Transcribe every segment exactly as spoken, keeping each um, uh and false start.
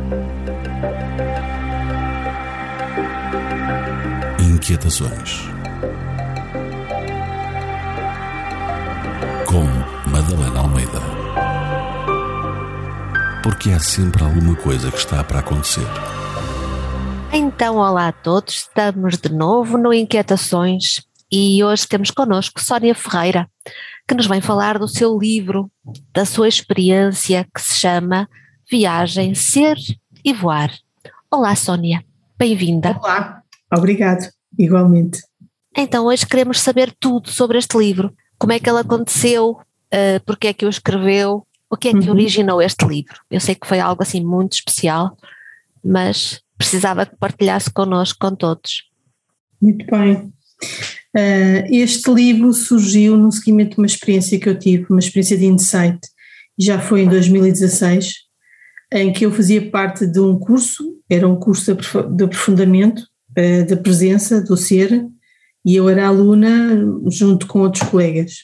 Inquietações com Madalena Almeida. Porque há sempre alguma coisa que está para acontecer. Então, olá a todos, estamos de novo no Inquietações e hoje temos connosco Sónia Ferreira, que nos vem falar do seu livro, da sua experiência que se chama Viagem, Ser e Voar. Olá Sónia, bem-vinda. Olá, obrigado, igualmente. Então hoje queremos saber tudo sobre este livro, como é que ele aconteceu, uh, porque é que o escreveu, o que é que uhum. originou este livro. Eu sei que foi algo assim muito especial, mas precisava que partilhasse connosco, com todos. Muito bem. Uh, este livro surgiu no seguimento de uma experiência que eu tive, uma experiência de insight, já foi em dois mil e dezasseis, em que eu fazia parte de um curso, era um curso de aprofundamento uh, da presença, do ser, e eu era aluna junto com outros colegas.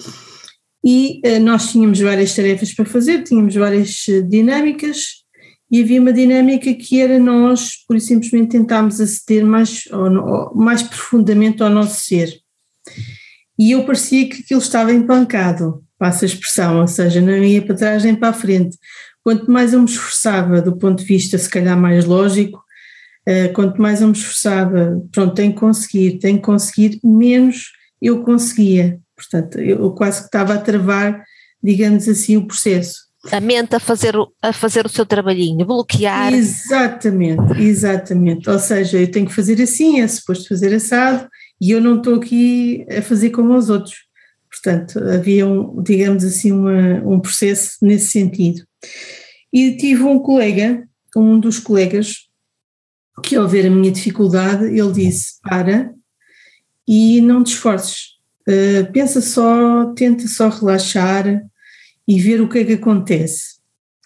E uh, nós tínhamos várias tarefas para fazer, tínhamos várias uh, dinâmicas, e havia uma dinâmica que era nós, por simplesmente, tentarmos aceder mais, ou, mais profundamente ao nosso ser. E eu parecia que aquilo estava empancado, passa a expressão, ou seja, não ia para trás nem para a frente. Quanto mais eu me esforçava, do ponto de vista se calhar mais lógico, uh, quanto mais eu me esforçava, pronto, tenho que conseguir, tenho que conseguir, menos eu conseguia. Portanto, eu quase que estava a travar, digamos assim, o processo. A mente a fazer, o, a fazer o seu trabalhinho, bloquear. Exatamente, exatamente. Ou seja, eu tenho que fazer assim, é suposto fazer assado, e eu não estou aqui a fazer como os outros. Portanto, havia, um, digamos assim, uma, um processo nesse sentido. E tive um colega, um dos colegas, que ao ver a minha dificuldade, ele disse, para e não te esforces, uh, pensa só, tenta só relaxar e ver o que é que acontece.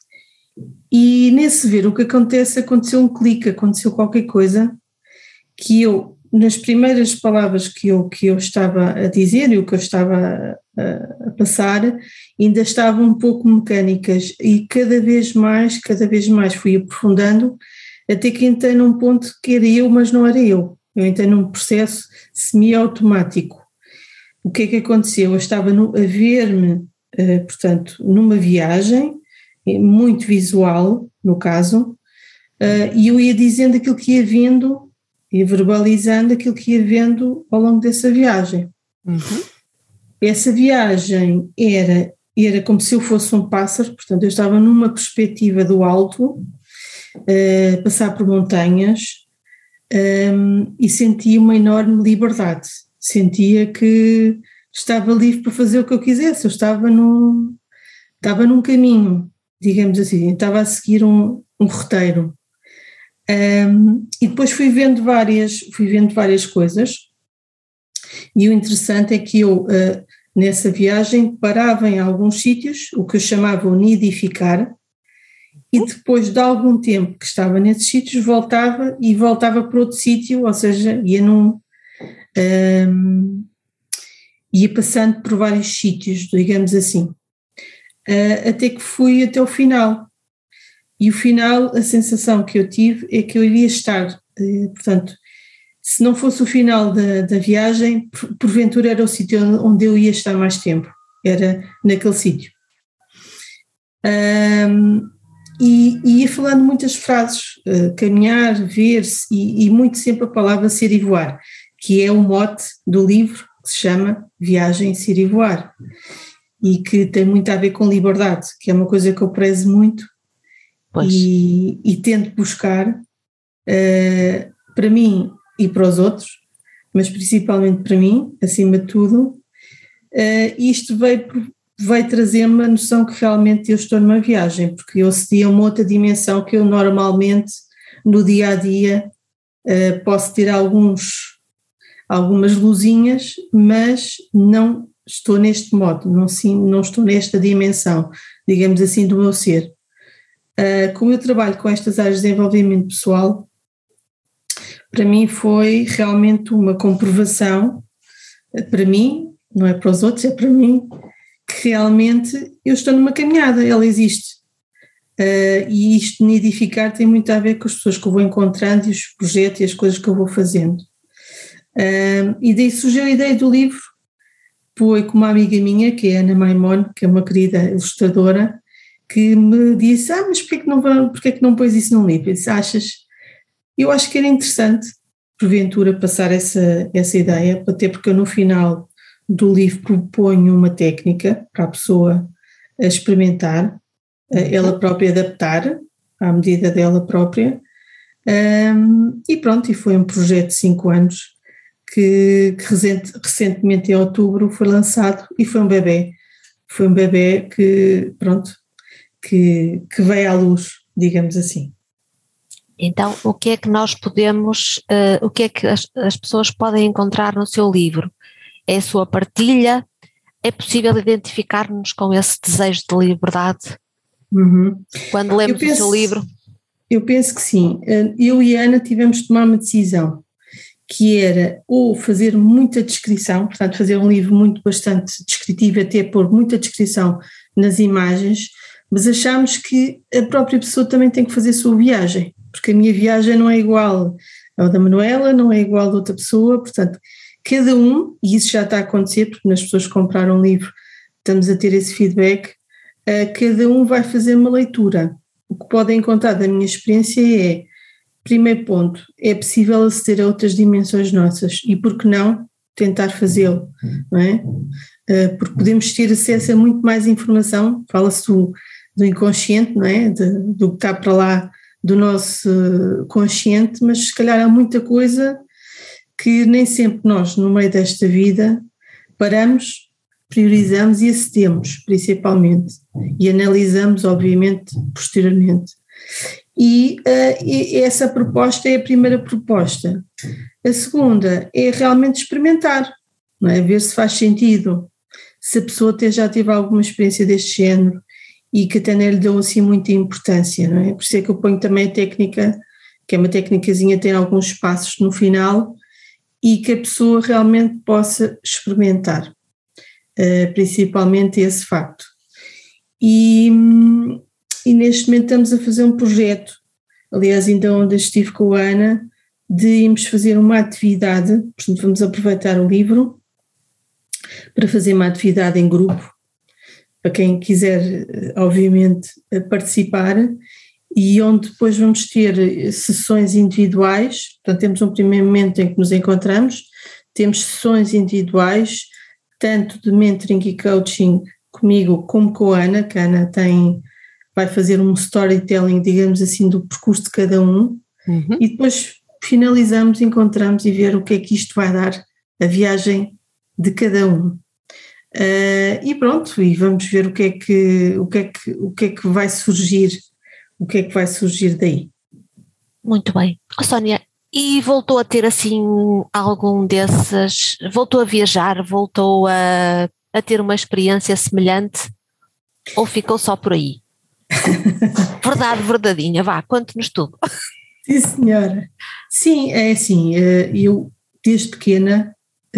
E nesse ver o que acontece, aconteceu um clique, aconteceu qualquer coisa que eu, nas primeiras palavras que eu, que eu estava a dizer e o que eu estava a, a passar, ainda estavam um pouco mecânicas e cada vez mais, cada vez mais fui aprofundando, até que entrei num ponto que era eu, mas não era eu. Eu entrei num processo semi-automático. O que é que aconteceu? Eu estava no, a ver-me, Uh, portanto, numa viagem, muito visual, no caso, uh, e eu ia dizendo aquilo que ia vendo, ia verbalizando aquilo que ia vendo ao longo dessa viagem. Uhum. Essa viagem era, era como se eu fosse um pássaro, portanto, eu estava numa perspectiva do alto, uh, passar por montanhas, um, e sentia uma enorme liberdade, sentia que estava livre para fazer o que eu quisesse, eu estava num, estava num caminho, digamos assim, estava a seguir um, um roteiro. Um, e depois fui vendo várias, fui vendo várias coisas, e o interessante é que eu, uh, nessa viagem, parava em alguns sítios, o que eu chamava o nidificar, e depois de algum tempo que estava nesses sítios, voltava e voltava para outro sítio, ou seja, ia num... Um, ia passando por vários sítios, digamos assim, uh, até que fui até o final. E o final, a sensação que eu tive é que eu iria estar, uh, portanto, se não fosse o final da, da viagem, por, porventura era o sítio onde eu ia estar mais tempo, era naquele sítio. Um, e, e ia falando muitas frases, uh, caminhar, ver-se, e, e muito sempre a palavra ser e voar, que é o mote do livro, que se chama Viagem, Ser e Voar, e que tem muito a ver com liberdade, que é uma coisa que eu prezo muito e, e tento buscar uh, para mim e para os outros, mas principalmente para mim, acima de tudo, uh, isto veio, veio trazer-me a noção que realmente eu estou numa viagem, porque eu acedi a uma outra dimensão que eu normalmente, no dia-a-dia, uh, posso ter alguns... algumas luzinhas, mas não estou neste modo, não, sim, não estou nesta dimensão, digamos assim, do meu ser. Uh, como eu trabalho com estas áreas de desenvolvimento pessoal, para mim foi realmente uma comprovação, para mim, não é para os outros, é para mim, que realmente eu estou numa caminhada, ela existe. Uh, e isto de nidificar tem muito a ver com as pessoas que eu vou encontrando e os projetos e as coisas que eu vou fazendo. Uh, e daí surgiu a ideia do livro, foi com uma amiga minha, que é a Ana Maimon, que é uma querida ilustradora, que me disse, ah, mas porquê que não, porquê que não pões isso num livro? Eu disse, achas? Eu acho que era interessante, porventura, passar essa, essa ideia, até porque eu no final do livro proponho uma técnica para a pessoa experimentar, ela própria adaptar à medida dela própria, um, e pronto, e foi um projeto de cinco anos que, que recent, recentemente em outubro foi lançado e foi um bebê, foi um bebê que pronto, que, que veio à luz, digamos assim. Então, o que é que nós podemos, uh, o que é que as, as pessoas podem encontrar no seu livro? É a sua partilha? É possível identificar-nos com esse desejo de liberdade? Uhum. Quando lemos penso, o seu livro? Eu penso que sim. Eu e a Ana tivemos de tomar uma decisão, que era ou fazer muita descrição, portanto fazer um livro muito bastante descritivo, até pôr muita descrição nas imagens, mas achámos que a própria pessoa também tem que fazer a sua viagem, porque a minha viagem não é igual ao da Manuela, não é igual a outra pessoa, portanto cada um, e isso já está a acontecer, porque nas pessoas que compraram um livro estamos a ter esse feedback, cada um vai fazer uma leitura. O que podem encontrar da minha experiência é, primeiro ponto, é possível aceder a outras dimensões nossas e por que não tentar fazê-lo, não é? Porque podemos ter acesso a muito mais informação, fala-se do, do inconsciente, não é? De, do que está para lá do nosso consciente, mas se calhar há muita coisa que nem sempre nós, no meio desta vida, paramos, priorizamos e acedemos, principalmente, e analisamos, obviamente, posteriormente. E, uh, e essa proposta é a primeira proposta. A segunda é realmente experimentar, não é? Ver se faz sentido, se a pessoa até já teve alguma experiência deste género e que até não lhe deu assim muita importância, não é? Por isso é que eu ponho também a técnica, que é uma técnicazinha, tem alguns passos no final e que a pessoa realmente possa experimentar. Uh, principalmente esse facto. E, e neste momento estamos a fazer um projeto, aliás ainda onde estive com a Ana, de irmos fazer uma atividade, portanto vamos aproveitar o livro para fazer uma atividade em grupo, para quem quiser obviamente participar, e onde depois vamos ter sessões individuais, portanto temos um primeiro momento em que nos encontramos, temos sessões individuais, tanto de mentoring e coaching comigo como com a Ana, que a Ana tem, vai fazer um storytelling, digamos assim, do percurso de cada um, uhum. E depois finalizamos, encontramos e ver o que é que isto vai dar, a viagem de cada um. Uh, e pronto, e vamos ver o que é que, o que é que, o que é que vai surgir, o que é que vai surgir daí. Muito bem. Oh, Sónia, e voltou a ter assim algum desses, voltou a viajar, voltou a, a ter uma experiência semelhante ou ficou só por aí? Verdade, verdadeinha, vá, conte-nos tudo. Sim, senhora. Sim, é assim, eu desde pequena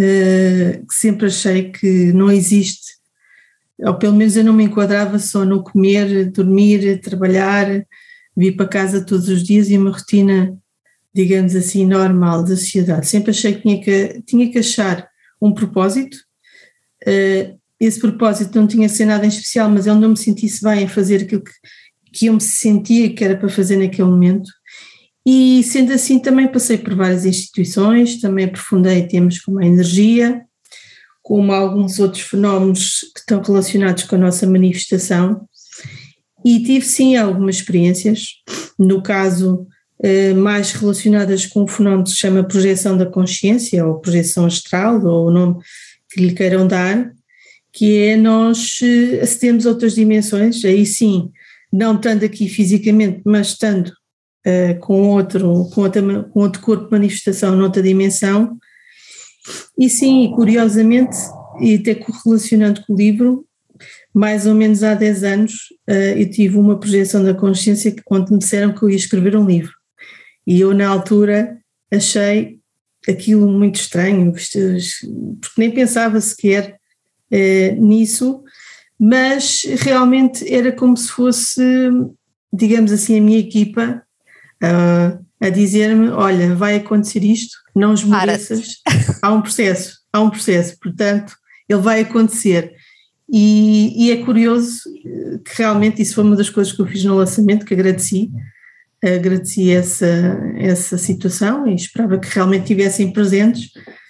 sempre achei que não existe, ou pelo menos eu não me enquadrava só no comer, dormir, trabalhar, vir para casa todos os dias e uma rotina, digamos assim, normal da sociedade. Sempre achei que tinha que, tinha que achar um propósito, uh, esse propósito não tinha que ser nada em especial, mas eu não me sentisse bem a fazer aquilo que, que eu me sentia que era para fazer naquele momento, e sendo assim também passei por várias instituições, também aprofundei temas como a energia, como alguns outros fenómenos que estão relacionados com a nossa manifestação, e tive sim algumas experiências, no caso mais relacionadas com um fenómeno que se chama projeção da consciência, ou projeção astral, ou o nome que lhe queiram dar, que é nós acedemos a outras dimensões, aí sim, não estando aqui fisicamente, mas estando uh, com, outro, com, outra, com outro corpo de manifestação noutra dimensão, e sim, curiosamente, e até correlacionando com o livro, mais ou menos há dez anos, uh, eu tive uma projeção da consciência onde me disseram que eu ia escrever um livro. E eu, na altura, achei aquilo muito estranho, porque nem pensava sequer eh, nisso, mas realmente era como se fosse digamos assim, a minha equipa uh, a dizer-me, olha, vai acontecer isto, não esmoreças, há um processo, há um processo, portanto, ele vai acontecer. E, e é curioso que realmente isso foi uma das coisas que eu fiz no lançamento, que agradeci, agradeci essa, essa situação e esperava que realmente estivessem presentes,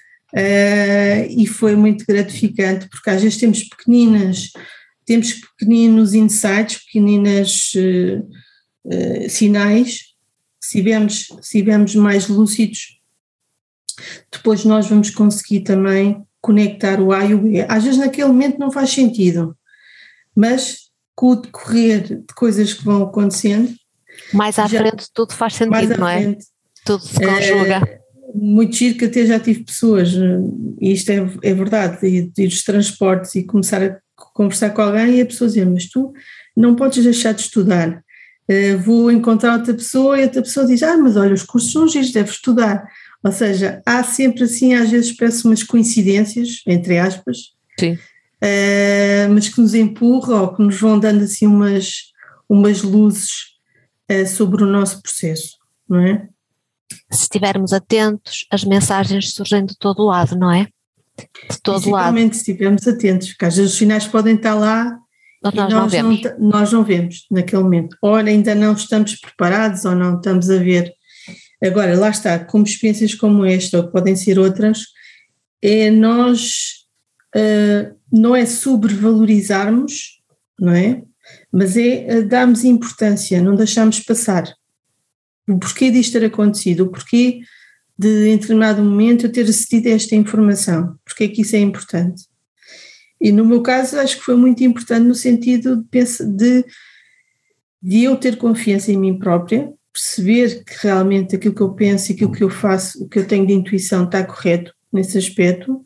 uh, e foi muito gratificante, porque às vezes temos pequeninas, temos pequeninos insights, pequeninas uh, uh, sinais, se tivermos, se tivermos mais lúcidos, depois nós vamos conseguir também conectar o A e o B. Às vezes naquele momento não faz sentido, mas com o decorrer de coisas que vão acontecendo, mais à já, frente tudo faz sentido, não é? Frente, tudo se conjuga. É, muito giro que até já tive pessoas, e isto é, é verdade, de ir dos transportes e começar a conversar com alguém e a pessoa dizer, mas tu não podes deixar de estudar, uh, vou encontrar outra pessoa e outra pessoa diz, ah, mas olha, os cursos são giros, deves estudar. Ou seja, há sempre assim, às vezes parece umas coincidências, entre aspas, sim. Uh, mas que nos empurram ou que nos vão dando assim umas, umas luzes uh, sobre o nosso processo, não é? Se estivermos atentos, as mensagens surgem de todo lado, não é? De todo lado. Principalmente se estivermos atentos, porque às vezes os sinais podem estar lá Mas e nós, nós, não vemos. Não, nós não vemos naquele momento. Ou ainda não estamos preparados ou não estamos a ver. Agora, lá está, como experiências como esta, ou podem ser outras, é nós, uh, não é sobrevalorizarmos, não é? Mas é uh, darmos importância, não deixarmos passar. O porquê disto ter acontecido, o porquê de, em determinado momento, eu ter acedido a esta informação, porque é que isso é importante. E no meu caso, acho que foi muito importante no sentido de, de, de eu ter confiança em mim própria, perceber que realmente aquilo que eu penso e aquilo que eu faço, o que eu tenho de intuição está correto nesse aspecto,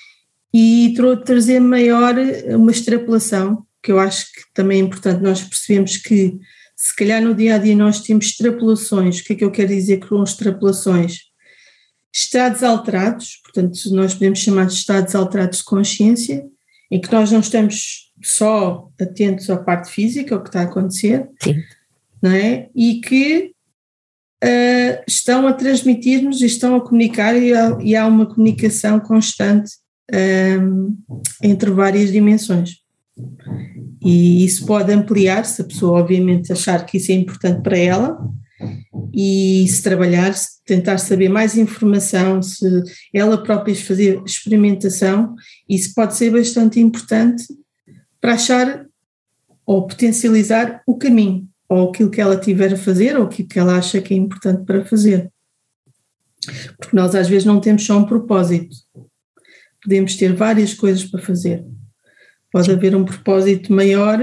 e trazer maior uma extrapolação, que eu acho que também é importante nós percebemos que se calhar no dia a dia nós temos extrapolações. O que é que eu quero dizer com extrapolações? Estados alterados, portanto nós podemos chamar de estados alterados de consciência, em que nós não estamos só atentos à parte física, ao que está a acontecer, sim. Não é? E que uh, estão a transmitir-nos e estão a comunicar e há, e há uma comunicação constante um, entre várias dimensões. E isso pode ampliar, se a pessoa obviamente achar que isso é importante para ela, e se trabalhar, se tentar saber mais informação, se ela própria fazer experimentação, isso pode ser bastante importante para achar ou potencializar o caminho, ou aquilo que ela tiver a fazer, ou aquilo que ela acha que é importante para fazer. Porque nós às vezes não temos só um propósito, podemos ter várias coisas para fazer. Pode haver um propósito maior,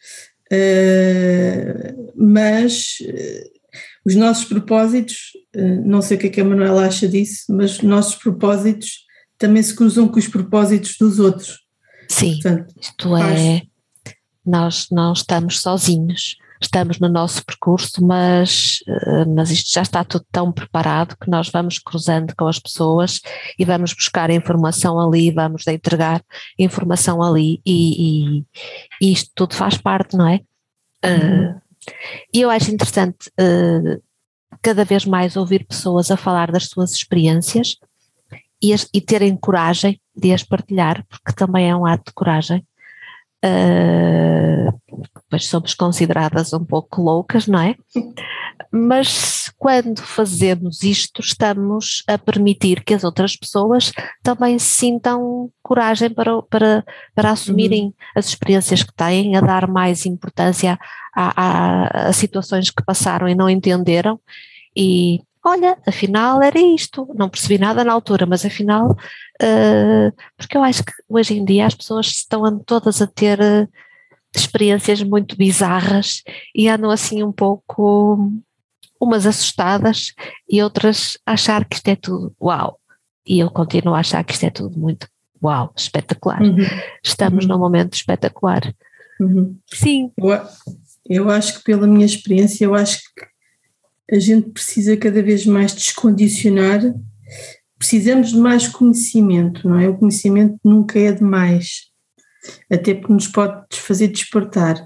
uh, mas uh, os nossos propósitos, uh, não sei o que é que a Manuela acha disso, mas os nossos propósitos também se cruzam com os propósitos dos outros. Sim, portanto, isto é, nós não estamos sozinhos, estamos no nosso percurso, mas, mas isto já está tudo tão preparado que nós vamos cruzando com as pessoas e vamos buscar informação ali, vamos entregar informação ali e, e, e isto tudo faz parte, não é? Uhum. Uh, e eu acho interessante uh, cada vez mais ouvir pessoas a falar das suas experiências e, as, e terem coragem de as partilhar, porque também é um ato de coragem. Uh, pois somos consideradas um pouco loucas, não é? Mas quando fazemos isto estamos a permitir que as outras pessoas também sintam coragem para, para, para assumirem uhum. as experiências que têm, a dar mais importância a, a, a situações que passaram e não entenderam e olha, afinal era isto, não percebi nada na altura, mas afinal, uh, porque eu acho que hoje em dia as pessoas estão todas a ter uh, experiências muito bizarras e andam assim um pouco, umas assustadas e outras a achar que isto é tudo uau, e eu continuo a achar que isto é tudo muito uau, espetacular, uhum. estamos uhum. num momento espetacular. Uhum. Sim. Eu, eu acho que pela minha experiência, eu acho que a gente precisa cada vez mais descondicionar, precisamos de mais conhecimento, não é? O conhecimento nunca é demais, até porque nos pode fazer despertar,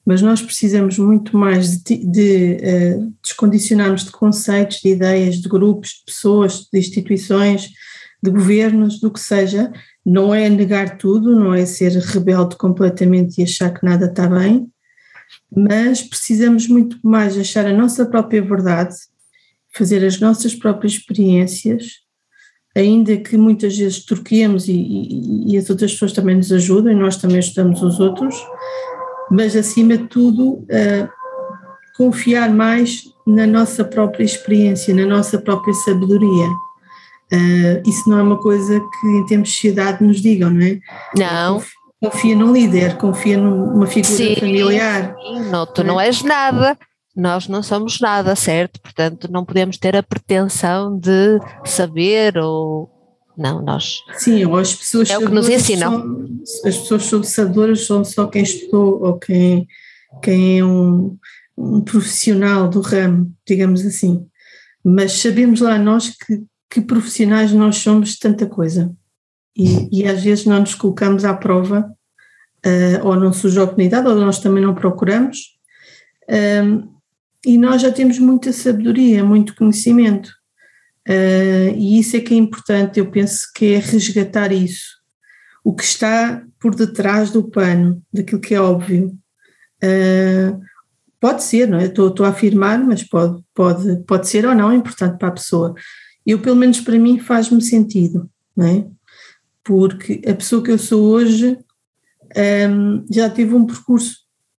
mas nós precisamos muito mais de, de uh, descondicionarmos de conceitos, de ideias, de grupos, de pessoas, de instituições, de governos, do que seja. Não é negar tudo, não é ser rebelde completamente e achar que nada está bem, mas precisamos muito mais achar a nossa própria verdade, fazer as nossas próprias experiências, ainda que muitas vezes troquemos e, e, e as outras pessoas também nos ajudam e nós também ajudamos os outros, mas acima de tudo uh, confiar mais na nossa própria experiência, na nossa própria sabedoria. Uh, isso não é uma coisa que em termos de sociedade nos digam, não é? Não. Confia num líder, confia numa figura sim, familiar. Sim, não, tu não, não é? és nada, nós não somos nada, certo? Portanto, não podemos ter a pretensão de saber ou... Não, nós... Sim, ou as pessoas é o que nos ensinam. São, as pessoas sabedoras são só quem estudou ou quem, quem é um, um profissional do ramo, digamos assim. Mas sabemos lá nós que que profissionais nós somos de tanta coisa e, e às vezes não nos colocamos à prova uh, ou não surge a oportunidade ou nós também não procuramos um, e nós já temos muita sabedoria, muito conhecimento uh, e isso é que é importante, eu penso que é resgatar isso, o que está por detrás do pano, daquilo que é óbvio. Uh, pode ser, não é? Estou, estou a afirmar, mas pode, pode, pode ser ou não, é importante para a pessoa. Eu, pelo menos para mim, faz-me sentido, não é? Porque a pessoa que eu sou hoje um, já tive um percurso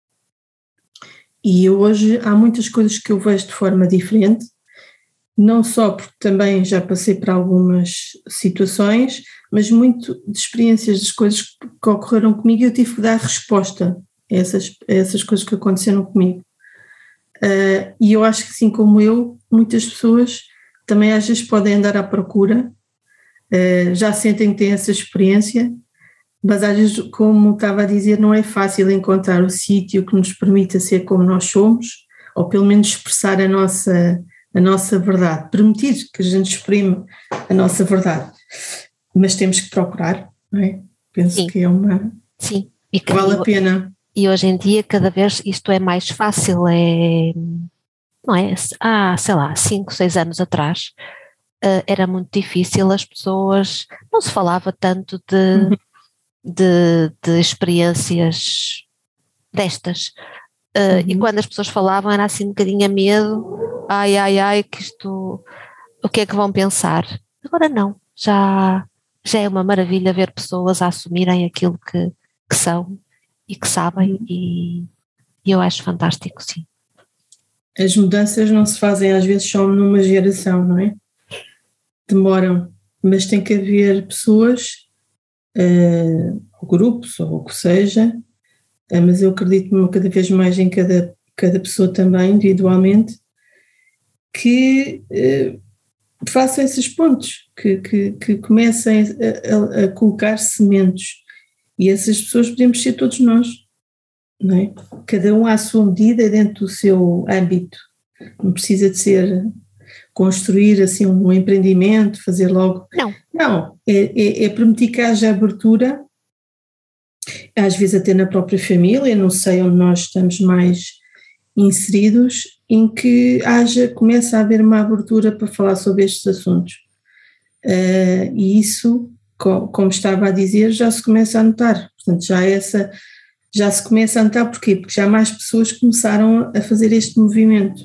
e eu hoje há muitas coisas que eu vejo de forma diferente, não só porque também já passei por algumas situações, mas muito de experiências das coisas que ocorreram comigo e eu tive que dar resposta a essas, a essas coisas que aconteceram comigo. Uh, e eu acho que assim como eu, muitas pessoas também às vezes podem andar à procura, uh, já sentem que têm essa experiência, mas às vezes, como estava a dizer, não é fácil encontrar o sítio que nos permita ser como nós somos, ou pelo menos expressar a nossa, a nossa verdade, permitir que a gente exprime a nossa verdade, mas temos que procurar, não é? Penso Sim. que é uma... Sim. E que vale a pena. E hoje em dia cada vez isto é mais fácil, é... não é? Há, sei lá, cinco, seis anos atrás uh, era muito difícil, as pessoas, não se falava tanto de, uhum. de, de experiências destas, uh, uhum. e quando as pessoas falavam era assim um bocadinho a medo, ai, ai, ai, que isto, o que é que vão pensar? Agora não, já, já é uma maravilha ver pessoas a assumirem aquilo que, que são e que sabem, uhum. e, e eu acho fantástico, sim. As mudanças não se fazem às vezes só numa geração, não é? Demoram, mas tem que haver pessoas, uh, ou grupos, ou o que seja, uh, mas eu acredito cada vez mais em cada, cada pessoa também, individualmente, que uh, façam esses pontos, que, que, que comecem a, a, a colocar sementes, e essas pessoas podemos ser todos nós. Não é? Cada um à sua medida dentro do seu âmbito, não precisa de ser construir assim um empreendimento, fazer logo, não, não é, é, é permitir que haja abertura, às vezes até na própria família, não sei onde nós estamos mais inseridos, em que haja, começa a haver uma abertura para falar sobre estes assuntos, uh, e isso, como estava a dizer, já se começa a notar, portanto já é essa... Já se começa a notar, porquê? Porque já mais pessoas começaram a fazer este movimento,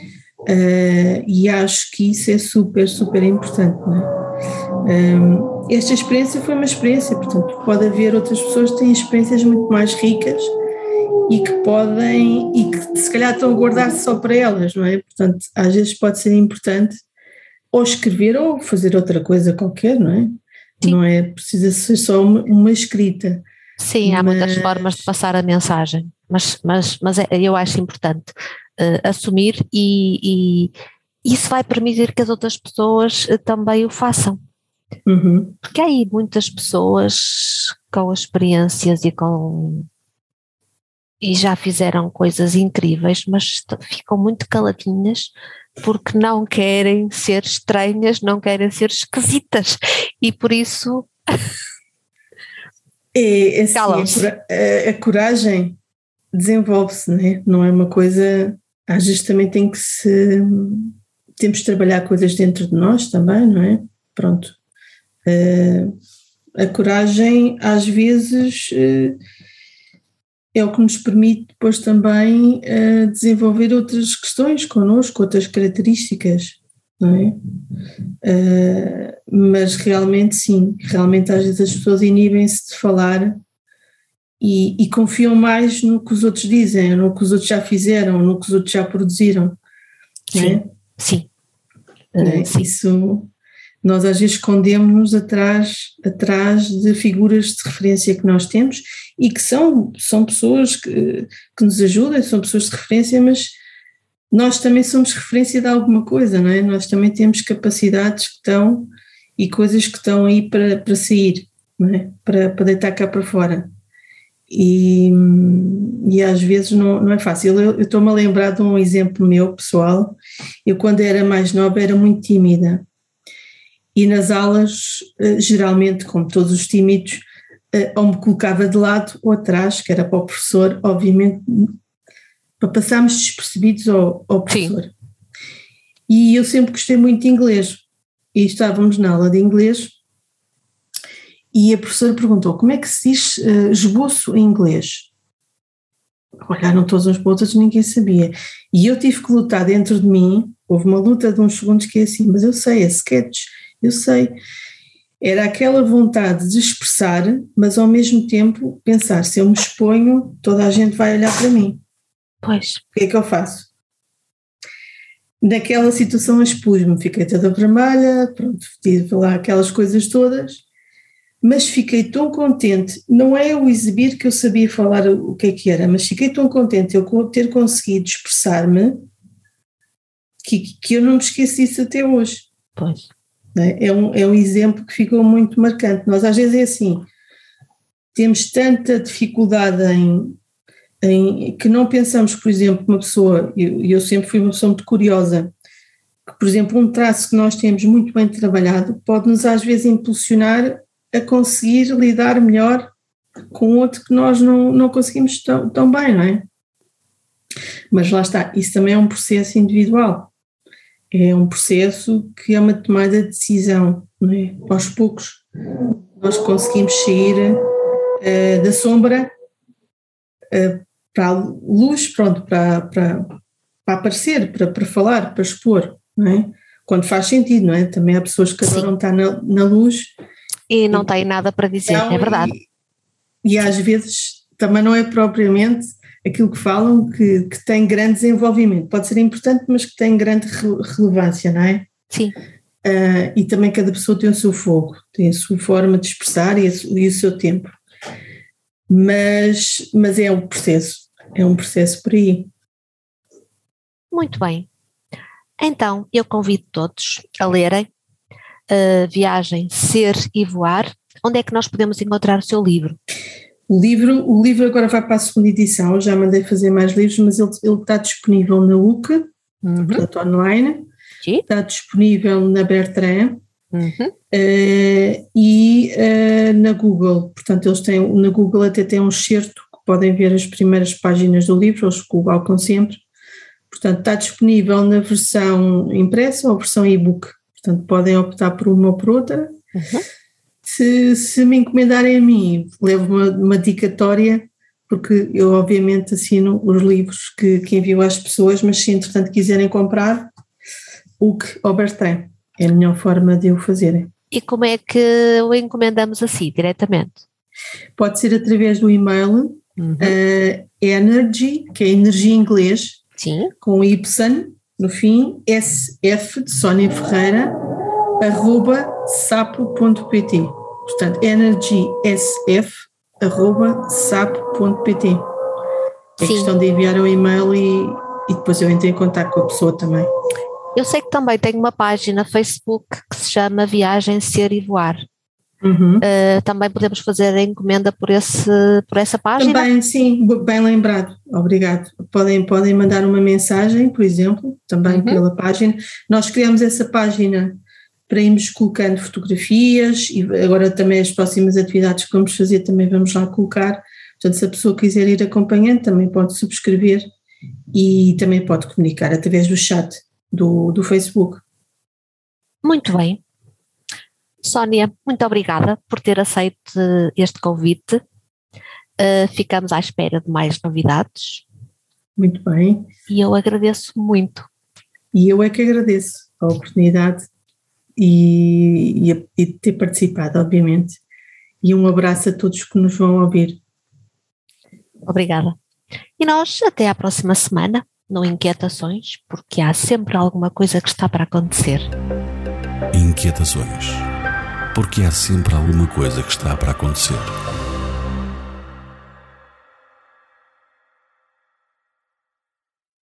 uh, e acho que isso é super, super importante, não é? Um, esta experiência foi uma experiência, portanto pode haver outras pessoas que têm experiências muito mais ricas e que podem, e que se calhar estão a guardar-se só para elas, não é? Portanto às vezes pode ser importante ou escrever ou fazer outra coisa qualquer, não é? Sim. Não é, precisa ser só uma, uma escrita. Sim, há mas... muitas formas de passar a mensagem, mas, mas, mas é, eu acho importante uh, assumir e, e isso vai permitir que as outras pessoas uh, também o façam. Uhum. Porque há aí muitas pessoas com experiências e com e já fizeram coisas incríveis, mas ficam muito caladinhas porque não querem ser estranhas, não querem ser esquisitas e por isso... É, assim, a, a coragem desenvolve-se, não é? Não é uma coisa, às vezes também tem que se, temos de trabalhar coisas dentro de nós também, não é? Pronto. Uh, a coragem às vezes uh, é o que nos permite depois também uh, desenvolver outras questões connosco, outras características, não é? Uh, mas realmente sim, realmente às vezes as pessoas inibem-se de falar e, e confiam mais no que os outros dizem, no que os outros já fizeram, no que os outros já produziram. Sim, não é? sim. Não é? Uh, sim. Isso, nós às vezes escondemos-nos atrás, atrás de figuras de referência que nós temos e que são, são pessoas que, que nos ajudam, são pessoas de referência, mas nós também somos referência de alguma coisa, não é? Nós também temos capacidades que estão e coisas que estão aí para, para sair, não é? Para, para deitar cá para fora. E, e às vezes não, não é fácil. Eu, eu estou-me a lembrar de um exemplo meu pessoal. Eu quando era mais nova era muito tímida e nas aulas, geralmente, como todos os tímidos, ou me colocava de lado ou atrás, que era para o professor, obviamente, para passarmos despercebidos ao, ao professor. Sim. E eu sempre gostei muito de inglês e estávamos na aula de inglês e a professora perguntou como é que se diz uh, esboço em inglês. Olharam todos uns para outros, ninguém sabia. E eu tive que lutar dentro de mim, houve uma luta de uns segundos que é assim, mas eu sei, é sketch, eu sei. Era aquela vontade de expressar, mas ao mesmo tempo pensar, se eu me exponho, toda a gente vai olhar para mim. Pois. O que é que eu faço? Naquela situação expus-me, fiquei toda vermelha, pronto, tive lá aquelas coisas todas, mas fiquei tão contente, não é o exibir que eu sabia falar o que é que era, mas fiquei tão contente eu ter conseguido expressar-me que, que eu não me esqueci disso até hoje. Pois. É um, é um exemplo que ficou muito marcante. Nós às vezes é assim, temos tanta dificuldade em, em que não pensamos, por exemplo, uma pessoa, e eu, eu sempre fui uma pessoa muito curiosa, que por exemplo um traço que nós temos muito bem trabalhado pode-nos às vezes impulsionar a conseguir lidar melhor com outro que nós não, não conseguimos tão, tão bem, não é? Mas lá está, isso também é um processo individual. É um processo que é uma tomada de decisão, não é? Aos poucos nós conseguimos sair uh, da sombra uh, para a luz, pronto, para, para, para aparecer, para, para falar, para expor, não é? Quando faz sentido, não é? Também há pessoas que adoram estar na, na luz e não têm nada para dizer, não, é verdade. E, e às vezes também não é propriamente aquilo que falam que, que tem grande desenvolvimento, pode ser importante, mas que tem grande relevância, não é? Sim. Uh, e também cada pessoa tem o seu fogo, tem a sua forma de expressar e, a, e o seu tempo, mas, mas é um processo, é um processo por aí. Muito bem, então eu convido todos a lerem uh, Viagem, Ser e Voar. Onde é que nós podemos encontrar o seu livro? O livro, o livro agora vai para a segunda edição, eu já mandei fazer mais livros, mas ele, ele está disponível na U C, uhum. portanto online, Sim. Está disponível na Bertrand uhum. uh, e uh, na Google, portanto eles têm, na Google até tem um excerto que podem ver as primeiras páginas do livro, eles colocam sempre, portanto está disponível na versão impressa ou versão e-book, portanto podem optar por uma ou por outra. Uhum. Se, se me encomendarem a mim, levo uma, uma dedicatória, porque eu obviamente assino os livros que, que envio às pessoas, mas se entretanto quiserem comprar, U C ou Bertrand, é a melhor forma de o fazerem. E como é que o encomendamos assim, diretamente? Pode ser através do e-mail, uhum. uh, energy, que é energia em inglês, Sim. com Y no fim, S F de Sónia Ferreira, arroba sapo ponto pt. Portanto, energysf arroba sapo ponto pt. É Sim. questão de enviar um e-mail e, e depois eu entro em contato com a pessoa também. Eu sei que também tem uma página Facebook que se chama Viagem, Ser e Voar. Uhum. Uh, também podemos fazer a encomenda por, esse, por essa página? Também, sim, bem lembrado, obrigado. Podem, podem mandar uma mensagem, por exemplo, também uhum. pela página. Nós criamos essa página para irmos colocando fotografias e agora também as próximas atividades que vamos fazer também vamos lá colocar, Portanto, se a pessoa quiser ir acompanhando, também pode subscrever e também pode comunicar através do chat do, do Facebook. Muito bem. Sónia, muito obrigada por ter aceito este convite. Uh, ficamos à espera de mais novidades. Muito bem. E eu agradeço muito. E eu é que agradeço a oportunidade e, e, e ter participado, obviamente. E um abraço a todos que nos vão ouvir. Obrigada. E nós até à próxima semana, no Inquietações, porque há sempre alguma coisa que está para acontecer. Inquietações. Porque há sempre alguma coisa que está para acontecer.